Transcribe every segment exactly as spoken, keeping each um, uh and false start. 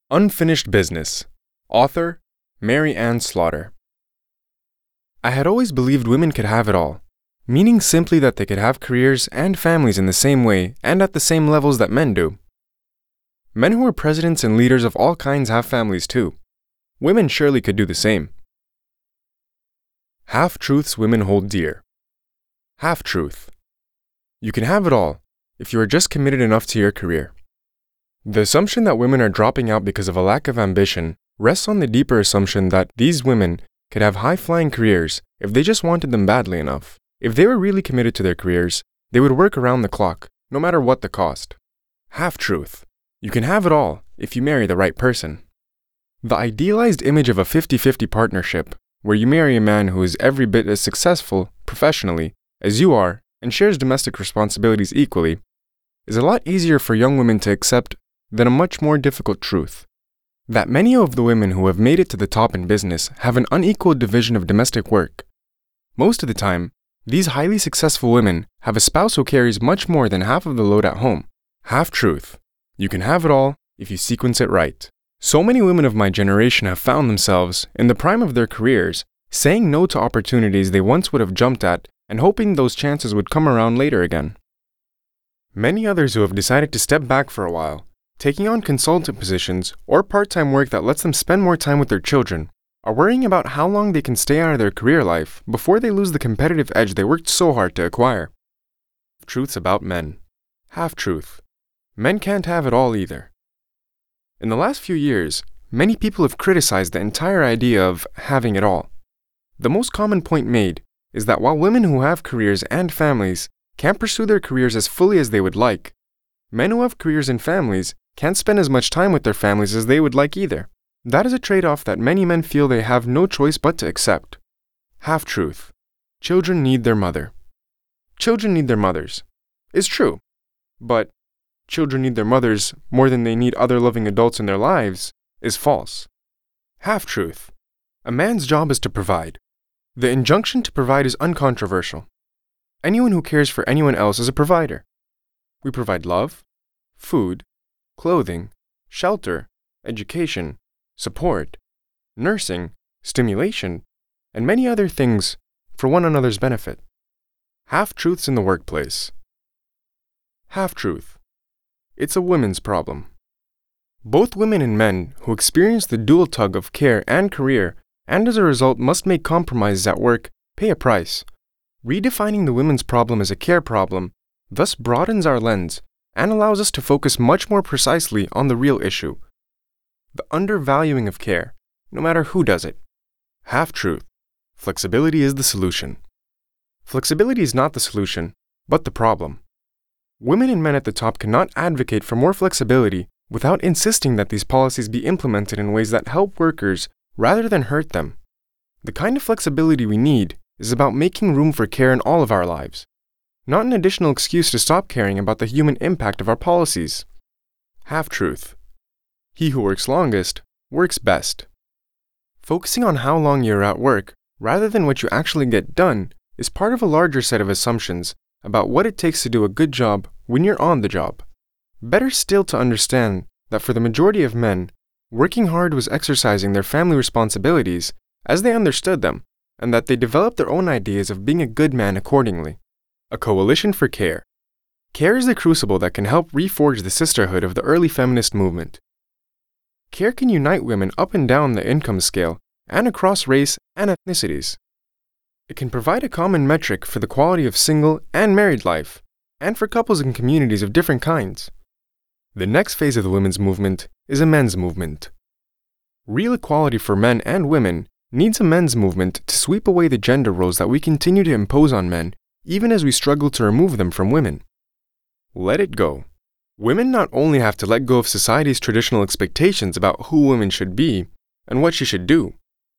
Unfinished Business. Author, Mary Ann Slaughter. I had always believed women could have it all, meaning simply that they could have careers and families in the same way and at the same levels that men do. Men who are presidents and leaders of all kinds have families too. Women surely could do the same. Half-truths women hold dear. Half-truth. You can have it all if you are just committed enough to your career. The assumption that women are dropping out because of a lack of ambition rests on the deeper assumption that these women could have high-flying careers if they just wanted them badly enough. If they were really committed to their careers, they would work around the clock, no matter what the cost. Half-truth. You can have it all if you marry the right person. The idealized image of a fifty-fifty partnership, where you marry a man who is every bit as successful, professionally, as you are and shares domestic responsibilities equally, is a lot easier for young women to accept than a much more difficult truth. That many of the women who have made it to the top in business have an unequal division of domestic work. Most of the time, these highly successful women have a spouse who carries much more than half of the load at home. Half-truth. You can have it all if you sequence it right. So many women of my generation have found themselves, in the prime of their careers, saying no to opportunities they once would have jumped at and hoping those chances would come around later again. Many others who have decided to step back for a while, taking on consultant positions or part-time work that lets them spend more time with their children, are worrying about how long they can stay out of their career life before they lose the competitive edge they worked so hard to acquire. Truths about men. Half-truth. Men can't have it all either. In the last few years, many people have criticized the entire idea of having it all. The most common point made is that while women who have careers and families can't pursue their careers as fully as they would like, men who have careers and families can't spend as much time with their families as they would like either. That is a trade-off that many men feel they have no choice but to accept. Half-truth. Children need their mother. Children need their mothers. It's true. But children need their mothers more than they need other loving adults in their lives is false. Half-truth. A man's job is to provide. The injunction to provide is uncontroversial. Anyone who cares for anyone else is a provider. We provide love, food, clothing, shelter, education, support, nursing, stimulation, and many other things for one another's benefit. Half-truths in the workplace. Half-truth. It's a women's problem. Both women and men who experience the dual tug of care and career, and as a result must make compromises at work, pay a price. Redefining the women's problem as a care problem thus broadens our lens and allows us to focus much more precisely on the real issue, the undervaluing of care, no matter who does it. Half-truth. Flexibility is the solution. Flexibility is not the solution, but the problem. Women and men at the top cannot advocate for more flexibility without insisting that these policies be implemented in ways that help workers rather than hurt them. The kind of flexibility we need is about making room for care in all of our lives, not an additional excuse to stop caring about the human impact of our policies. Half-truth. He who works longest works best. Focusing on how long you're at work rather than what you actually get done is part of a larger set of assumptions about what it takes to do a good job when you're on the job. Better still to understand that for the majority of men, working hard was exercising their family responsibilities as they understood them, and that they developed their own ideas of being a good man accordingly. A coalition for care. Care is the crucible that can help reforge the sisterhood of the early feminist movement. Care can unite women up and down the income scale and across race and ethnicities. It can provide a common metric for the quality of single and married life, and for couples and communities of different kinds. The next phase of the women's movement is a men's movement. Real equality for men and women needs a men's movement to sweep away the gender roles that we continue to impose on men, even as we struggle to remove them from women. Let it go. Women not only have to let go of society's traditional expectations about who women should be and what she should do,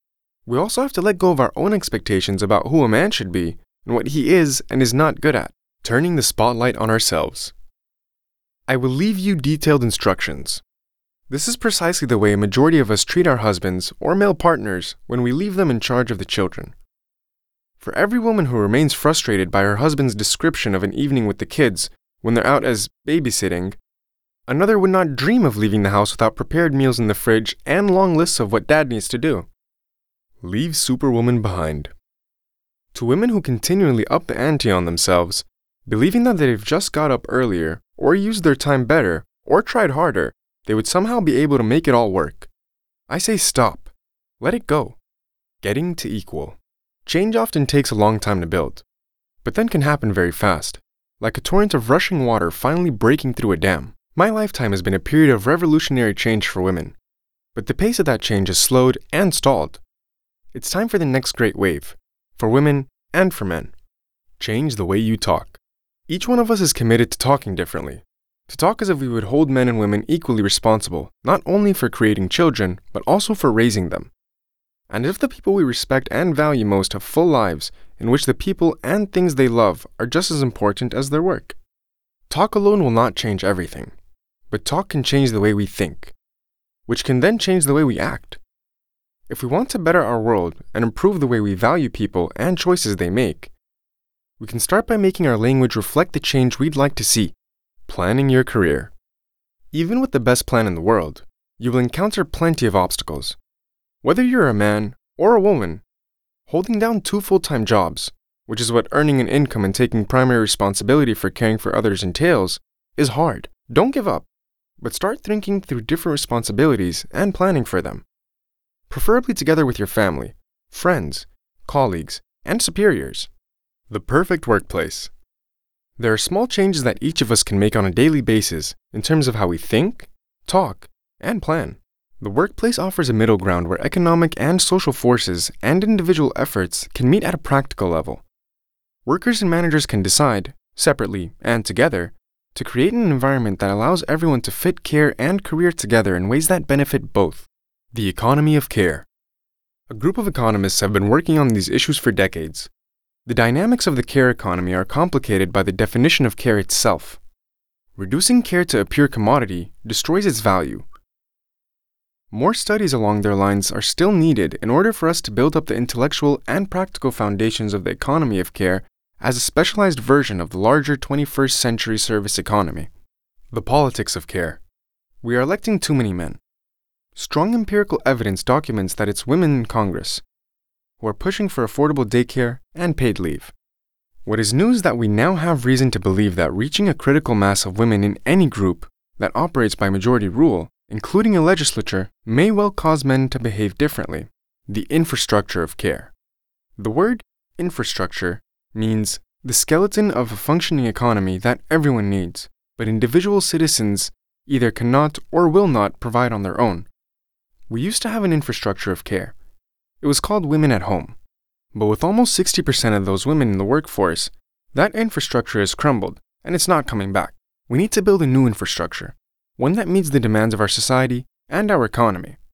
we also have to let go of our own expectations about who a man should be and what he is and is not good at, turning the spotlight on ourselves. I will leave you detailed instructions. This is precisely the way a majority of us treat our husbands or male partners when we leave them in charge of the children. For every woman who remains frustrated by her husband's description of an evening with the kids when they're out as babysitting, Another would not dream of leaving the house without prepared meals in the fridge and long lists of what dad needs to do. Leave Superwoman behind. To women who continually up the ante on themselves, believing that they've just got up earlier, or used their time better, or tried harder, they would somehow be able to make it all work. I say stop. Let it go. Getting to equal. Change often takes a long time to build, but then can happen very fast, like a torrent of rushing water finally breaking through a dam. My lifetime has been a period of revolutionary change for women, but the pace of that change has slowed and stalled. It's time for the next great wave, for women and for men. Change the way you talk. Each one of us is committed to talking differently, to talk as if we would hold men and women equally responsible, not only for creating children, but also for raising them. And if the people we respect and value most have full lives in which the people and things they love are just as important as their work. Talk alone will not change everything, but talk can change the way we think, which can then change the way we act. If we want to better our world and improve the way we value people and choices they make, we can start by making our language reflect the change we'd like to see. Planning your career. Even with the best plan in the world, you will encounter plenty of obstacles. Whether you're a man or a woman, holding down two full-time jobs, which is what earning an income and taking primary responsibility for caring for others entails, is hard. Don't give up, but start thinking through different responsibilities and planning for them. Preferably together with your family, friends, colleagues, and superiors. The perfect workplace. There are small changes that each of us can make on a daily basis in terms of how we think, talk, and plan. The workplace offers a middle ground where economic and social forces and individual efforts can meet at a practical level. Workers and managers can decide, separately and together, to create an environment that allows everyone to fit care and career together in ways that benefit both. The economy of care. A group of economists have been working on these issues for decades. The dynamics of the care economy are complicated by the definition of care itself. Reducing care to a pure commodity destroys its value. More studies along their lines are still needed in order for us to build up the intellectual and practical foundations of the economy of care as a specialized version of the larger twenty-first century service economy. The politics of care. We are electing too many men. Strong empirical evidence documents that it's women in Congress who are pushing for affordable daycare and paid leave. What is new is that we now have reason to believe that reaching a critical mass of women in any group that operates by majority rule, including a legislature, may well cause men to behave differently. The infrastructure of care. The word infrastructure means the skeleton of a functioning economy that everyone needs, but individual citizens either cannot or will not provide on their own. We used to have an infrastructure of care. It was called Women at Home. But with almost sixty percent of those women in the workforce, that infrastructure has crumbled, and it's not coming back. We need to build a new infrastructure, one that meets the demands of our society and our economy.